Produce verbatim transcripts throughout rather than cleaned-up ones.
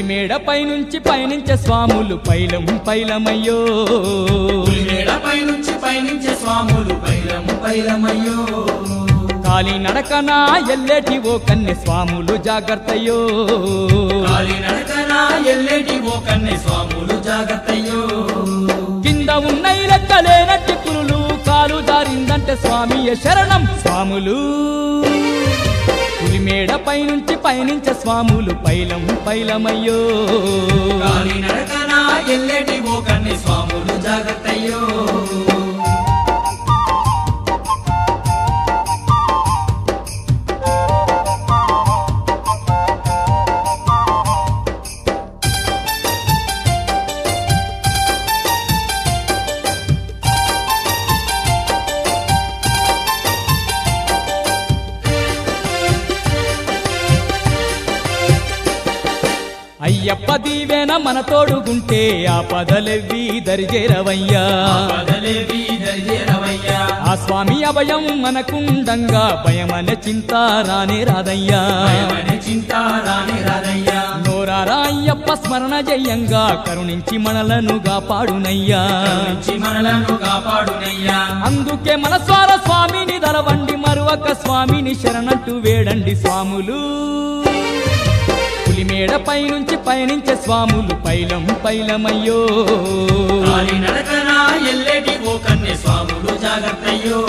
పులిమేడపై నుంచి పయనించే స్వాములు పైలం పైలమయ్యో పులిమేడపై నుంచి పయనించే స్వాములు పైలం పైలమయ్యో కాలి నడకనా ఎల్లేటి ఓ కన్నె స్వాములు జాగ్రత్తయ్యో కాలి నడకనా ఎల్లేటి ఓ కన్నె స్వాములు జాగ్రత్తయ్యో కింద ఉన్నై లెక్కలేనట్టి పులులు కాలు జారిందంటే స్వామియ శరణం స్వాములు పులిమేడపై నుంచి పయనించే స్వాములు పైలం పైలమయ్యో కాలి నడకనా ఎల్లేటి ఓ కన్నె స్వాములు జాగ్రత్తయ్యో అయ్యప్ప దీవెన మన తోడుగుంటే ఆ పదలెవ్వి దరిజేరవయ్యా పదలేవి దరిజేరవయ్యా ఆ స్వామి అభయం మనకుండంగా భయమనే చింత రానే రాదయ్యా భయమనే చింత రానే రాదయ్యా నోరారా అయ్యప్ప స్మరణ జయంగా కరుణించి మనలను కాపాడునయ్యా కరుణించి మనలను కాపాడునయ్యా అందుకే మన స్వార స్వామిని దలవండి మరువక స్వామిని శరణంటూ వేడండి స్వాములు పులిమేడపై నుంచి పయనించే స్వాములు పైలం పైలమయ్యో కాలి నడకనా ఎల్లేటి ఓ కన్నె స్వాములు జాగ్రత్తయ్యో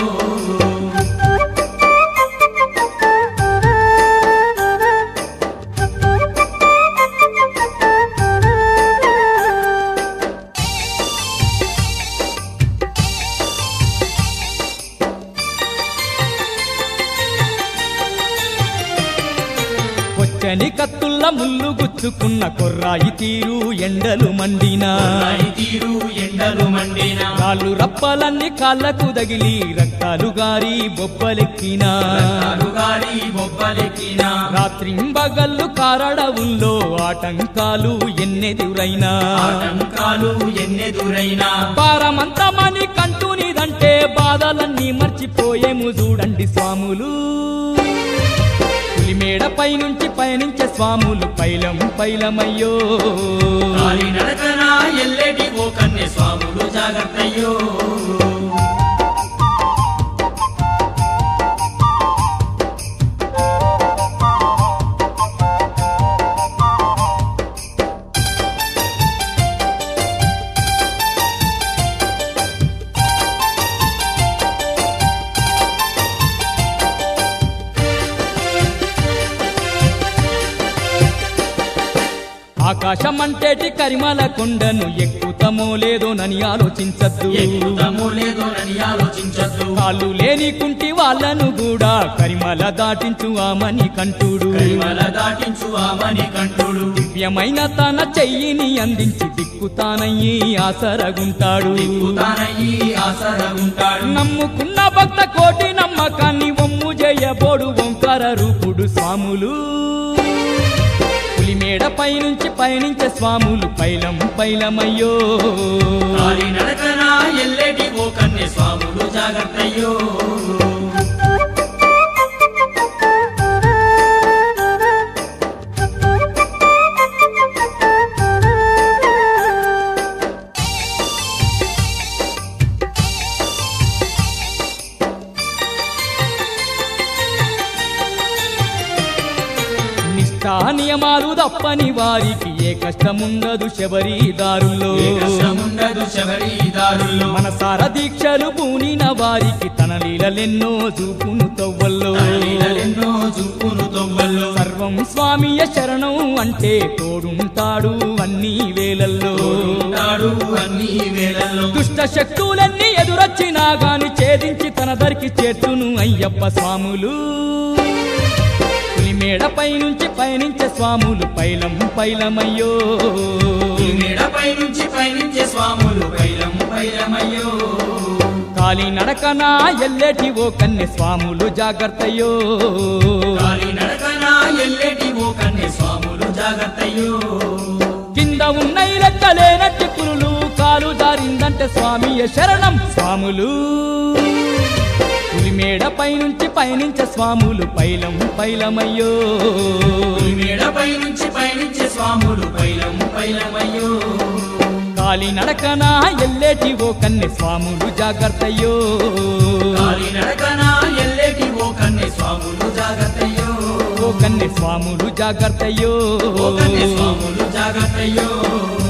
కొచ్చని కత్తుల్ల ముళ్ళు గుచ్చుకున్న కొర్రాయి తీరు ఎండలు మండినా రాయి తీరు ఎండలు మండినా కాళ్ళు రప్పలన్నీ కాళ్ళకు దగిలి రక్తాలు గారి బొబ్బలెక్కినా గారి బొబ్బలెక్కినా రాత్రింబగళ్ళు కారడవుల్లో ఆటంకాలు ఎన్నెదురైనా ఆటంకాలు ఎన్నెదురైనా భారమంతమని కంటూనిదంటే బాధలన్నీ మర్చిపోయేము చూడండి స్వాములు పులిమేడపై నుంచి పయనించే స్వాములు పైలం పైలమయ్యో కాలి నడకనా ఎల్లేటి ఓ కన్నె స్వాములు జాగ్రత్తయ్యో ఆకాశమంటేటి కరిమల కొండను ఎక్కుతమో లేదోనని ఆలోచించద్దు ఎక్కుతామో లేదోనని ఆలోచించద్దు కాళ్ళు లేని కుంటి వాళ్ళను కూడా కరిమల దాటించు ఆమని కంటుడు కరిమల దాటించు ఆమని కంటుడు దివ్యమైన తన చెయ్యిని అందించి దిక్కుతానయ్యి ఆసరగుంటాడు తానయ్యి ఆసరగుంటాడు నమ్ముకున్న భక్త కోటి నమ్మకాన్ని ఒమ్ము చేయబోడు ఓంకార రూపుడు స్వాములు పులిమేడపై నుంచి పయనించే స్వాములు పైలం పైలమయ్యో కాలి నడకనా ఎల్లేటి ఓ కన్నె స్వాములు జాగ్రత్తయ్యో నిష్ఠా నియమాలు తప్పని వారికి ఏ కష్టముండదు శబరిదారుల్లో ఏ కష్టముండదు శబరిదారుల్లో మనసార దీక్షలు పూనిన వారికి తన లీలలెన్నో చూపును తవ్వల్లో లీలలెన్నో చూపును తొవ్వల్లో సర్వం స్వామియ శరణం అంటే తోడుంటాడు అన్ని వేళల్లో ఉంటాడు అన్ని వేళల్లో దుష్ట శక్తులన్నీ ఎదురొచ్చినా గాని ఛేదించి తన దరికి చేర్చును అయ్యప్ప స్వాములు పులిమేడపై నుంచి పయనించే స్వాములు పైలం పైలమయ్యో మేడపై నుంచి పయనించే స్వాములు పైలం పైలమయ్యో కాలి నడకనా ఎల్లేటి ఓ కన్నె స్వాములు జాగ్రత్తయ్యో కాలి నడకనా ఎల్లేటి ఓ కన్నె స్వాములు జాగ్రత్తయ్యో కింద ఉన్నై లెక్కలేనట్టి పులులు కాలు జారిందంటే స్వామియ శరణం స్వాములు పులిమేడపై నుంచి పయనించే స్వాములు పైలం పైలమయ్యో మేడపై నుంచి పయనించే స్వాములు పైలం పైలమయ్యో కాలి నడకన ఎల్లేటి ఓ కన్నె స్వాములు జాగ్రత్తయ్యో కాలి నడకన ఎల్లేటి ఓ కన్నె స్వాములు జాగ్రత్తయ్యో ఓ కన్నె స్వాములు జాగ్రత్తయ్యో ఓ కన్నె స్వాములు జాగ్రత్తయ్యో